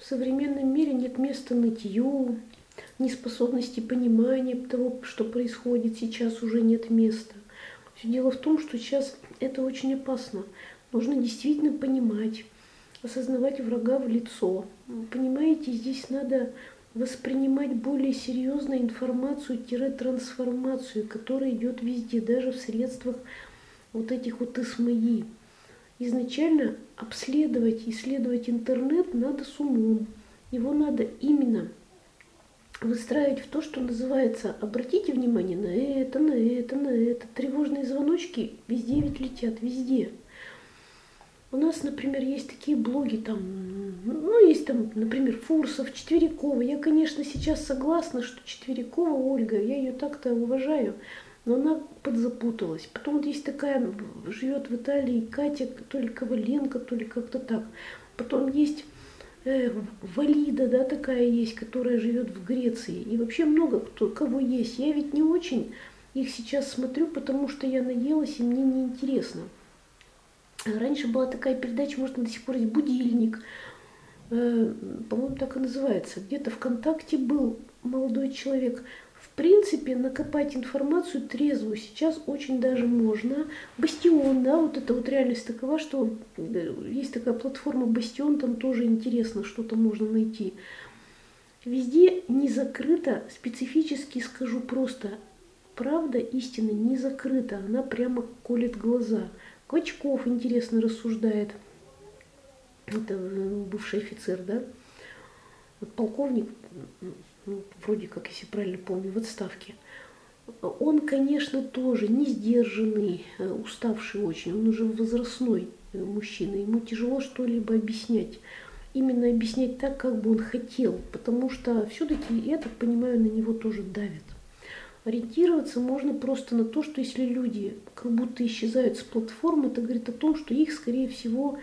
в современном мире нет места нытью, неспособности понимания того, что происходит, сейчас уже нет места. Все дело в том, что сейчас это очень опасно. Нужно действительно понимать, осознавать врага в лицо. Понимаете, здесь надо воспринимать более серьезно информацию-трансформацию, которая идет везде, даже в средствах вот этих вот ИСМИ. Изначально исследовать интернет надо с умом. Его надо именно выстраивать в то, что называется, обратите внимание на это, на это, на это. Тревожные звоночки везде ведь летят, везде. У нас, например, есть такие блоги, там, есть там, например, Фурсов, Четверякова. Я, конечно, сейчас согласна, что Четверякова Ольга, я ее так-то уважаю, но она подзапуталась. Потом вот есть такая, живет в Италии, Катя, то ли Коваленко, то ли как-то так. Потом есть Валида, да, такая есть, которая живет в Греции. И вообще много кого есть. Я ведь не очень их сейчас смотрю, потому что я наелась, и мне неинтересно. Раньше была такая передача, может, до сих пор есть, «Будильник». По-моему, так и называется. Где-то ВКонтакте был молодой человек. В принципе, накопать информацию трезвую сейчас очень даже можно. Бастион, да, вот это вот реальность такова, что есть такая платформа Бастион, там тоже интересно, что-то можно найти. Везде не закрыто, специфически скажу просто, правда, истина не закрыта, она прямо колет глаза. Квачков интересно рассуждает, это бывший офицер, да, вот полковник, вроде как, если правильно помню, в отставке. Он, конечно, тоже не сдержанный, уставший очень, он уже возрастной мужчина, ему тяжело что-либо объяснять. Именно объяснять так, как бы он хотел, потому что все-таки, я так понимаю, на него тоже давят. Ориентироваться можно просто на то, что если люди как будто исчезают с платформы, это говорит о том, что их, скорее всего,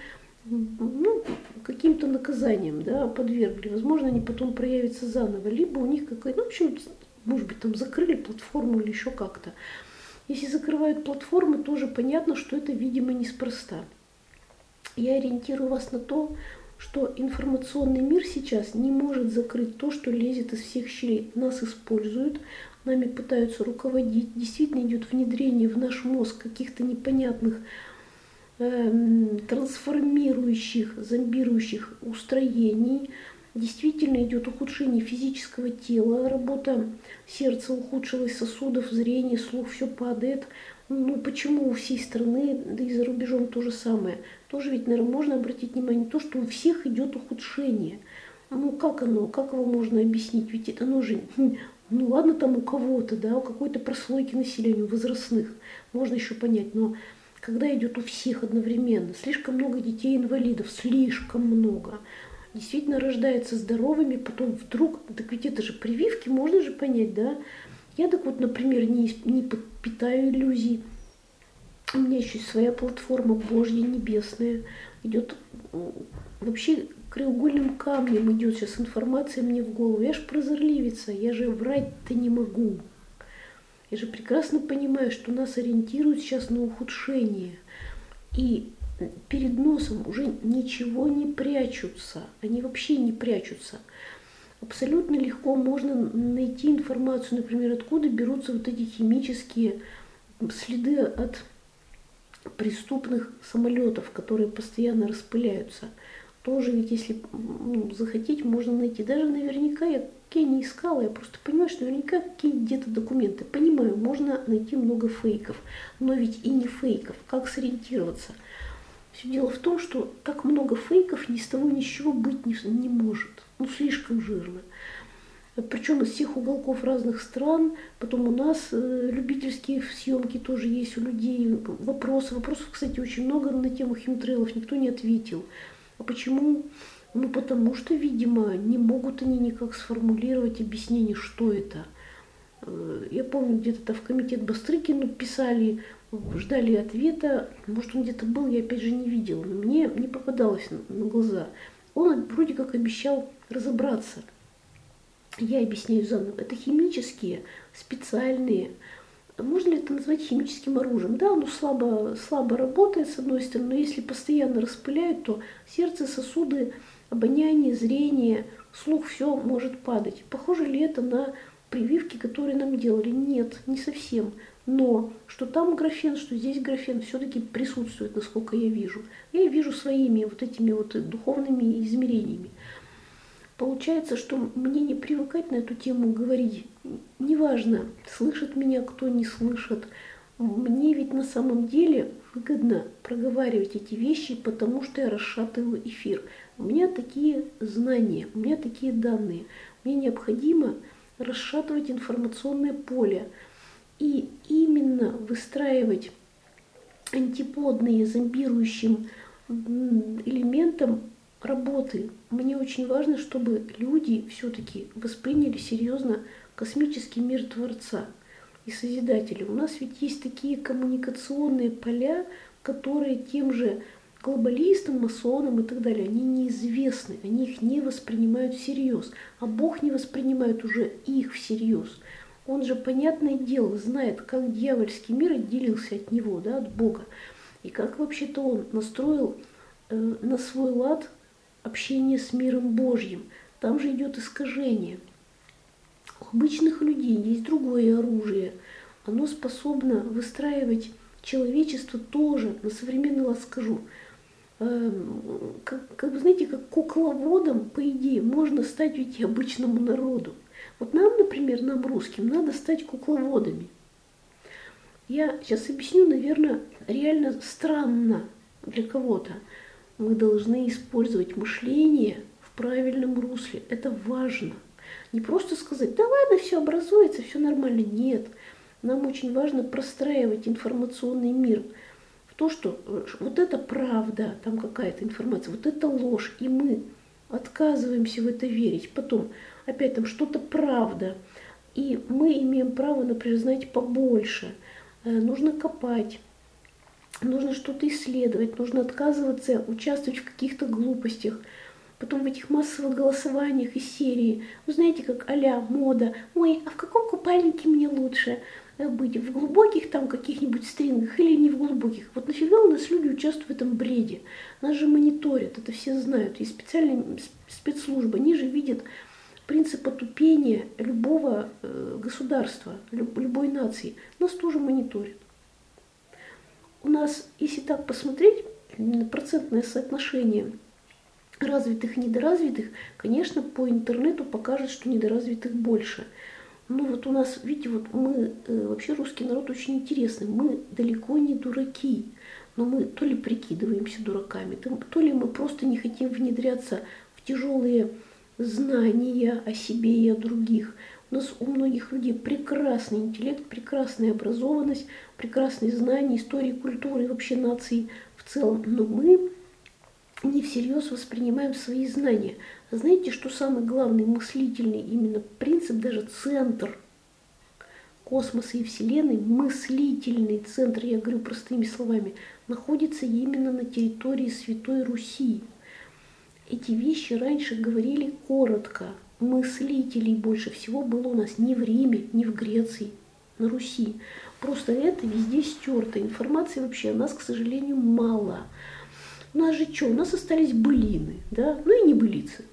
каким-то наказанием, да, подвергли. Возможно, они потом проявятся заново. Либо у них какая-то, в общем, может быть, там закрыли платформу или еще как-то. Если закрывают платформы, тоже понятно, что это, видимо, неспроста. Я ориентирую вас на то, что информационный мир сейчас не может закрыть то, что лезет из всех щелей. Нас используют, нами пытаются руководить. Действительно идет внедрение в наш мозг каких-то непонятных трансформирующих, зомбирующих устроений. Действительно идет ухудшение физического тела, работа сердца ухудшилась, сосудов, зрение, слух, все падает. Почему у всей страны, да и за рубежом то же самое? Тоже ведь, наверное, можно обратить внимание на то, что у всех идет ухудшение. Как его можно объяснить? Ведь оно же, ладно там у кого-то, да, у какой-то прослойки населения, у возрастных, можно еще понять, но когда идет у всех одновременно, слишком много детей-инвалидов, слишком много, действительно рождается здоровыми, потом вдруг, так ведь это же прививки, можно же понять, да? Я так вот, например, не питаю иллюзий. У меня еще своя платформа Божья, небесная. Идет вообще краеугольным камнем идет сейчас информация мне в голову. Я же прозорливица, я же врать-то не могу. Я же прекрасно понимаю, что нас ориентируют сейчас на ухудшение. И перед носом уже ничего не прячутся. Они вообще не прячутся. Абсолютно легко можно найти информацию, например, откуда берутся вот эти химические следы от преступных самолетов, которые постоянно распыляются. Тоже ведь, если захотеть, можно найти. Даже наверняка, я не искала, я просто понимаю, что наверняка какие-то где-то документы. Понимаю, можно найти много фейков, но ведь и не фейков. Как сориентироваться? Все дело в том, что так много фейков ни с того ни с чего быть не может. Слишком жирно. Причем из всех уголков разных стран. Потом у нас любительские съемки тоже есть у людей. Вопросов, кстати, очень много на тему химтрейлов. Никто не ответил. А почему? Потому что, видимо, не могут они никак сформулировать объяснение, что это. Я помню, где-то в комитет Бастрыкину писали, ждали ответа. Может, он где-то был, я опять же не видела. Но мне не попадалось на глаза. Он вроде как обещал разобраться. Я объясняю заново. Это химические, специальные. Можно ли это назвать химическим оружием? Да, оно слабо работает, с одной стороны, но если постоянно распыляют, то сердце, сосуды обоняние, зрение, слух, все может падать. Похоже ли это на прививки, которые нам делали? Нет, не совсем. Но что там графен, что здесь графен, все-таки присутствует, насколько я вижу. Я вижу своими вот этими вот духовными измерениями. Получается, что мне не привыкать на эту тему говорить. Неважно, слышит меня кто, не слышит. Мне ведь на самом деле выгодно проговаривать эти вещи, потому что я расшатываю эфир. У меня такие знания, у меня такие данные. Мне необходимо расшатывать информационное поле. И именно выстраивать антиподные зомбирующим элементом работы. Мне очень важно, чтобы люди все-таки восприняли серьезно космический мир Творца и Созидателя. У нас ведь есть такие коммуникационные поля, которые тем же глобалистам, масонам и так далее, они неизвестны, они их не воспринимают всерьез, а Бог не воспринимает уже их всерьез. Он же, понятное дело, знает, как дьявольский мир отделился от него, да, от Бога, и как вообще-то он настроил на свой лад общение с миром Божьим. Там же идет искажение. У обычных людей есть другое оружие. Оно способно выстраивать человечество тоже, на современный лад скажу, как вы знаете, как кукловодом, по идее, можно стать ведь и обычному народу. Вот нам, например, нам, русским, надо стать кукловодами. Я сейчас объясню, наверное, реально странно для кого-то. Мы должны использовать мышление в правильном русле. Это важно. Не просто сказать, да ладно, все образуется, все нормально. Нет. Нам очень важно простраивать информационный мир в то, что вот это правда, там какая-то информация, вот это ложь, и мы отказываемся в это верить. Потом опять там что-то правда, и мы имеем право, например, знать побольше. Нужно копать, нужно что-то исследовать, нужно отказываться участвовать в каких-то глупостях. Потом в этих массовых голосованиях из серии, вы знаете, как а-ля мода, ой, а в каком купальнике мне лучше быть, в глубоких там каких-нибудь стрингах или не в глубоких? Вот нафига у нас люди участвуют в этом бреде? Нас же мониторят, это все знают, есть специальные спецслужбы, они же видят принцип отупения любого государства, любой нации. Нас тоже мониторят. У нас, если так посмотреть, процентное соотношение развитых и недоразвитых, конечно, по интернету покажет, что недоразвитых больше. Но вот у нас, видите, вот мы, вообще русский народ очень интересный, мы далеко не дураки, но мы то ли прикидываемся дураками, то ли мы просто не хотим внедряться в тяжелые знания о себе и о других. У нас у многих людей прекрасный интеллект, прекрасная образованность, прекрасные знания истории, культуры и вообще нации в целом, но мы не всерьез воспринимаем свои знания. А знаете, что самый главный мыслительный именно принцип, даже центр космоса и Вселенной, мыслительный центр, я говорю простыми словами, находится именно на территории Святой Руси. Эти вещи раньше говорили коротко. Мыслителей больше всего было у нас не в Риме, не в Греции, на Руси. Просто это везде стерто. Информации вообще о нас, к сожалению, мало. У нас же что? У нас остались былины, да? Ну и небылицы.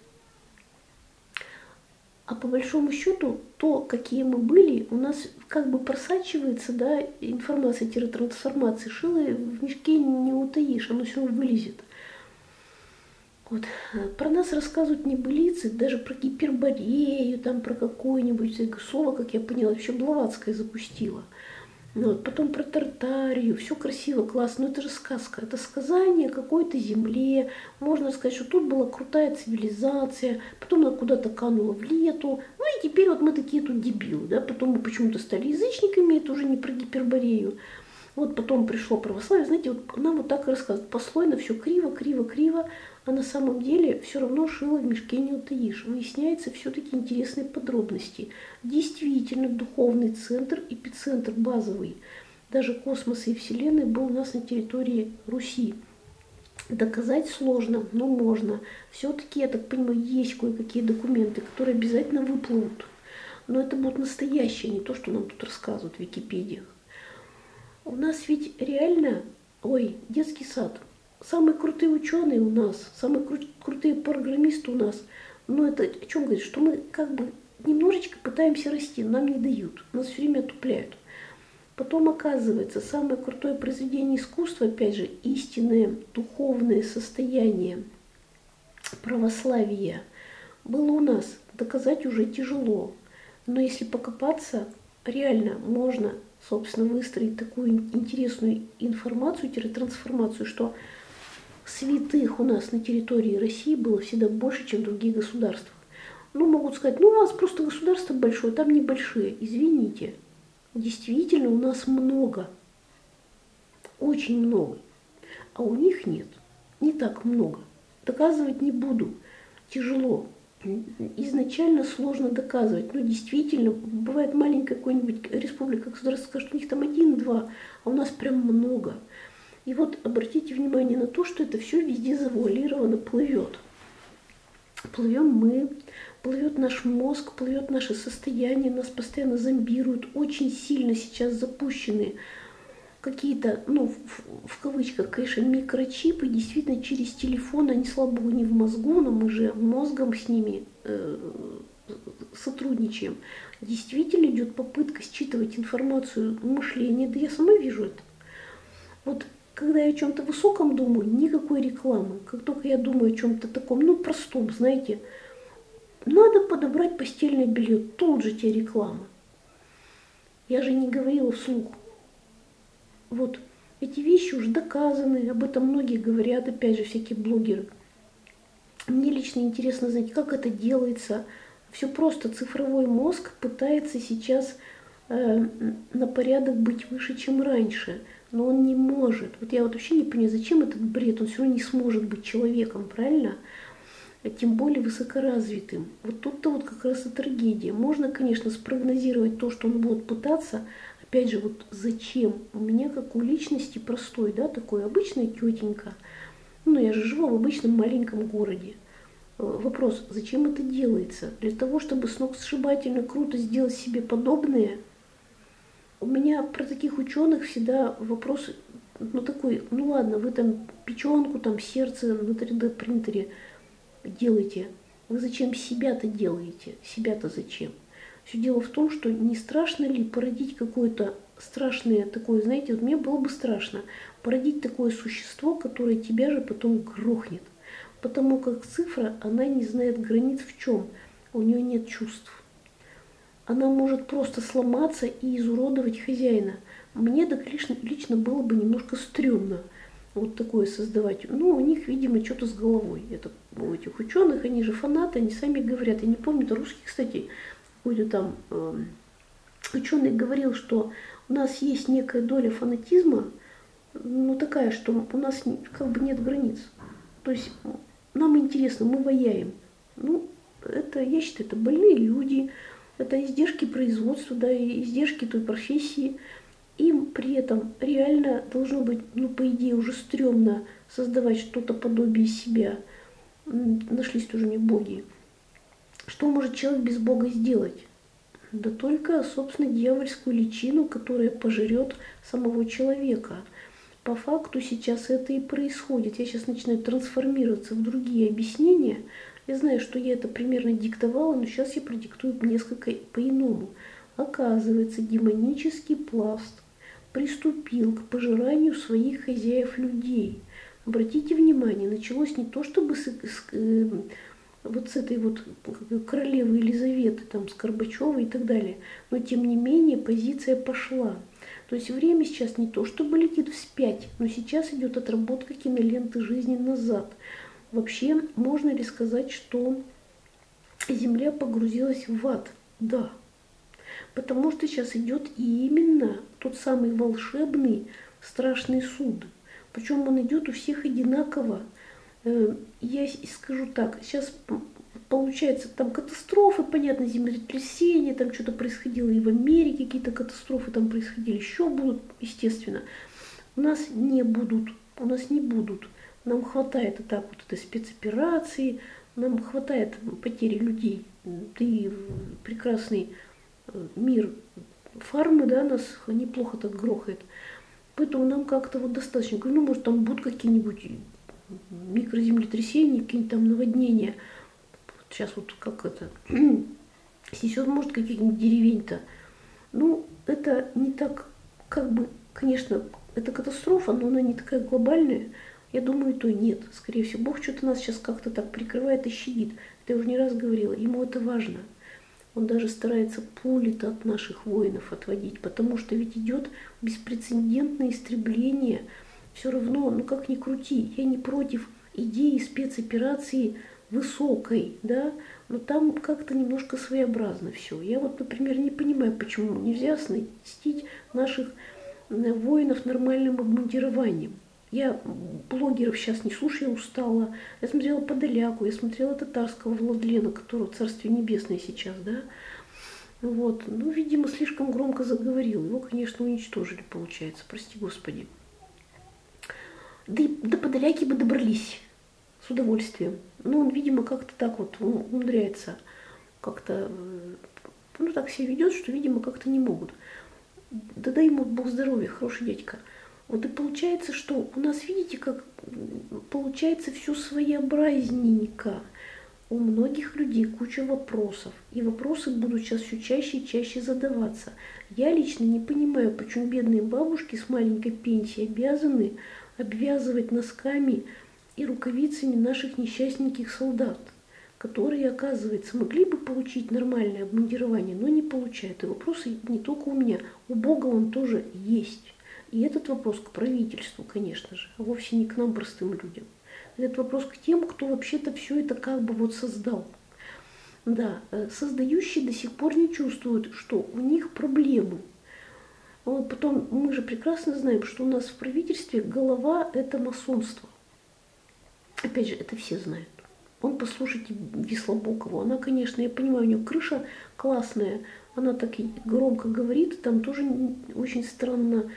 А по большому счету, то, какие мы были, у нас как бы просачивается, да, информация-трансформация. Шило в мешке не утаишь, оно все равно вылезет. Вот. Про нас рассказывают небылицы, даже про Гиперборею, там про какое-нибудь слово, как я поняла, еще Блаватская запустила. Вот. Потом про Тартарию, все красиво, классно, но это же сказка, это сказание о какой-то земле. Можно сказать, что тут была крутая цивилизация, потом она куда-то канула в лету, ну и теперь вот мы такие тут дебилы, да, потом мы почему-то стали язычниками, это уже не про Гиперборею. Вот потом пришло православие, знаете, вот нам вот так и рассказывают, послойно все криво, криво, криво, а на самом деле все равно шило в мешке не утаишь. Выясняются все-таки интересные подробности. Действительно, духовный центр, эпицентр базовый, даже космоса и Вселенной был у нас на территории Руси. Доказать сложно, но можно. Все-таки, я так понимаю, есть кое-какие документы, которые обязательно выплывут. Но это будут настоящие, не то, что нам тут рассказывают в Википедиях. У нас ведь реально, детский сад. самые крутые ученые у нас, самые крутые программисты у нас. Но это о чем говорит? Что мы как бы немножечко пытаемся расти, нам не дают, нас все время отупляют. Потом оказывается, самое крутое произведение искусства, опять же, истинное духовное состояние православия было у нас. Доказать уже тяжело. Но если покопаться, реально можно, собственно, выстроить такую интересную информацию-трансформацию, что святых у нас на территории России было всегда больше, чем в других государствах. Ну, могут сказать, ну, у вас просто государство большое, там небольшие. Извините. Действительно, у нас много, очень много, а у них нет, не так много. Доказывать не буду, тяжело. Изначально сложно доказывать, но действительно, бывает маленькая какая-нибудь республика, государство скажет, у них там один-два, а у нас прям много. И вот обратите внимание на то, что это все везде завуалировано плывет. Плывем мы, плывет наш мозг, плывет наше состояние, нас постоянно зомбируют, очень сильно сейчас запущены какие-то, ну, в кавычках, конечно, микрочипы, действительно через телефон, они, слава богу, не в мозгу, но мы же мозгом с ними сотрудничаем. Действительно идет попытка считывать информацию мышления, да я сама вижу это. Вот когда я о чем-то высоком думаю, никакой рекламы. Как только я думаю о чем-то таком, ну, простом, знаете, надо подобрать постельное белье, тут же тебе реклама. Я же не говорила вслух. Вот эти вещи уже доказаны, об этом многие говорят, опять же, всякие блогеры. Мне лично интересно знать, как это делается. Все просто, цифровой мозг пытается сейчас на порядок быть выше, чем раньше. Но он не может. Вот я вот вообще не понимаю, зачем этот бред, он все равно не сможет быть человеком, правильно? Тем более высокоразвитым. Вот тут-то вот как раз и трагедия. Можно, конечно, спрогнозировать то, что он будет пытаться. Опять же, вот зачем? У меня, как у личности простой, да, такой обычная тетенька. Ну, я же живу в обычном маленьком городе. Вопрос, зачем это делается? Для того, чтобы сногсшибательно круто сделать себе подобное? У меня про таких ученых всегда вопрос, ну такой, ну ладно, вы там печенку, там сердце на 3D принтере делаете. Вы зачем себя-то делаете? Себя-то зачем? Все дело в том, что не страшно ли породить какое-то страшное такое, знаете, вот мне было бы страшно породить такое существо, которое тебя же потом грохнет. Потому как цифра, она не знает границ в чем. У нее нет чувств. Она может просто сломаться и изуродовать хозяина. Мне так лично было бы немножко стрёмно вот такое создавать. Ну, у них, видимо, что-то с головой. Это у этих ученых, они же фанаты, они сами говорят. Я не помню, это русский, кстати, какой-то там ученый говорил, что у нас есть некая доля фанатизма, ну, такая, что у нас как бы нет границ. То есть нам интересно, мы ваяем. Ну, это, я считаю, это больные люди, это издержки производства, да, и издержки той профессии. Им при этом реально должно быть, ну, по идее, уже стрёмно создавать что-то подобие себя. Нашлись тоже не боги. Что может человек без Бога сделать? Да только, собственно, дьявольскую личину, которая пожрет самого человека. По факту сейчас это и происходит. Я сейчас начинаю трансформироваться в другие объяснения. Я знаю, что я это примерно диктовала, но сейчас я продиктую несколько по-иному. Оказывается, демонический пласт приступил к пожиранию своих хозяев людей. Обратите внимание, началось не то чтобы вот с этой вот королевы Елизаветы, там, с Горбачевой и так далее, но тем не менее позиция пошла. То есть время сейчас не то чтобы летит вспять, но сейчас идет отработка киноленты жизни назад. Вообще, можно ли сказать, что Земля погрузилась в ад? Да. Потому что сейчас идет именно тот самый волшебный страшный суд. Причем он идет у всех одинаково. Я скажу так, сейчас получается там катастрофы, понятно, землетрясения, там что-то происходило и в Америке, какие-то катастрофы там происходили, еще будут, естественно. У нас не будут, у нас не будут. Нам хватает и так вот этой спецоперации, нам хватает потери людей. Да и прекрасный мир фармы, да, нас неплохо так грохает. Поэтому нам как-то вот достаточно. Ну, может, там будут какие-нибудь микроземлетрясения, какие-нибудь там наводнения. Сейчас вот как это снесет, может, каких-нибудь деревень-то. Ну, это не так, как бы, конечно, это катастрофа, но она не такая глобальная. Я думаю, то нет. Скорее всего, Бог что-то нас сейчас как-то так прикрывает и щадит. Это я уже не раз говорила. Ему это важно. Он даже старается пули-то от наших воинов отводить, потому что ведь идет беспрецедентное истребление. Все равно, ну как ни крути, я не против идеи спецоперации высокой, да, но там как-то немножко своеобразно все. Я вот, например, не понимаю, почему нельзя оснастить наших воинов нормальным обмундированием. Я блогеров сейчас не слушаю, я устала. Я смотрела Подоляку, я смотрела татарского Владлена, которого Царствие Небесное сейчас, да. Вот. Ну, видимо, слишком громко заговорил. Его, конечно, уничтожили, получается. Прости, Господи. Да и до Подоляки бы добрались с удовольствием. Но он, видимо, как-то так вот умудряется как-то, ну, так себя ведет, что, видимо, как-то не могут. Да дай ему Бог здоровья, хороший дядька. Вот и получается, что у нас, видите, как получается все своеобразненько. У многих людей куча вопросов. И вопросы будут сейчас все чаще и чаще задаваться. Я лично не понимаю, почему бедные бабушки с маленькой пенсией обязаны обвязывать носками и рукавицами наших несчастненьких солдат, которые, оказывается, могли бы получить нормальное обмундирование, но не получают. И вопросы не только у меня, у Бога он тоже есть. И этот вопрос к правительству, конечно же, а вовсе не к нам, простым людям. Этот вопрос к тем, кто вообще-то все это как бы вот создал. Да, создающие до сих пор не чувствуют, что у них проблемы. Вот потом мы же прекрасно знаем, что у нас в правительстве голова – это масонство. Опять же, это все знают. Он, послушайте, Вислобокову, она, конечно, я понимаю, у нее крыша классная, она так и громко говорит, там тоже очень странно.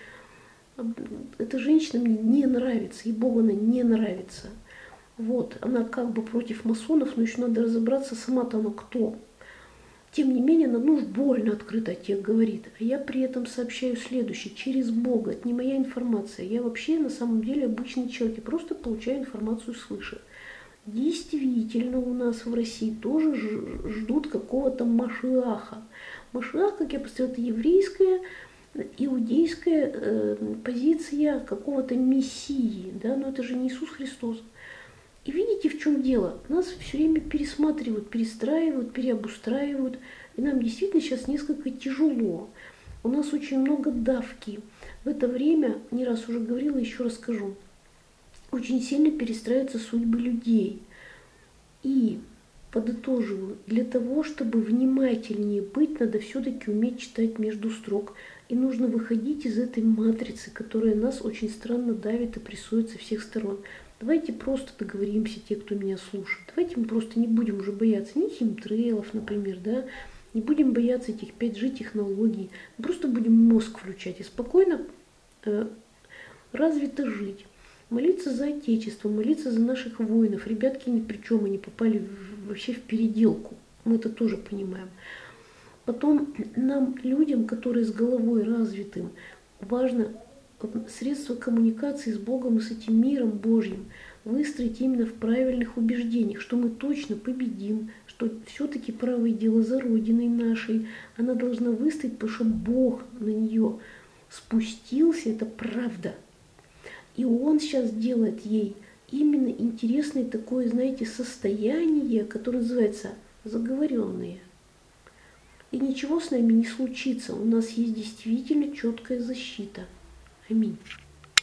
Эта женщина мне не нравится, и Богу она не нравится. Вот, она как бы против масонов, но еще надо разобраться, сама-то она кто. Тем не менее, она, ну уж больно открыто о тех говорит. А я при этом сообщаю следующее, через Бога, это не моя информация. Я вообще на самом деле обычный человек, я просто получаю информацию свыше. Действительно, у нас в России тоже ждут какого-то Машиаха. Машиах, как я представляю, это еврейская, иудейская позиция какого-то мессии, да, но это же не Иисус Христос. И видите, в чем дело? Нас все время пересматривают, перестраивают, переобустраивают, и нам действительно сейчас несколько тяжело. У нас очень много давки. В это время, не раз уже говорила, еще раз скажу, очень сильно перестраиваются судьбы людей. И подытоживаю, для того, чтобы внимательнее быть, надо все-таки уметь читать между строк. И нужно выходить из этой матрицы, которая нас очень странно давит и прессует со всех сторон. Давайте просто договоримся, те, кто меня слушает. Давайте мы просто не будем уже бояться ни химтрейлов, например, да, не будем бояться этих 5G технологий. Просто будем мозг включать и спокойно развито жить. Молиться за Отечество, молиться за наших воинов. Ребятки ни при чем, они попали вообще в переделку. Мы это тоже понимаем. Потом нам, людям, которые с головой развитым, важно средства коммуникации с Богом и с этим миром Божьим выстроить именно в правильных убеждениях, что мы точно победим, что все-таки правое дело за Родиной нашей. Она должна выстоять, потому что Бог на нее спустился, это правда. И Он сейчас делает ей именно интересное такое, знаете, состояние, которое называется заговоренные. И ничего с нами не случится. У нас есть действительно четкая защита. Аминь.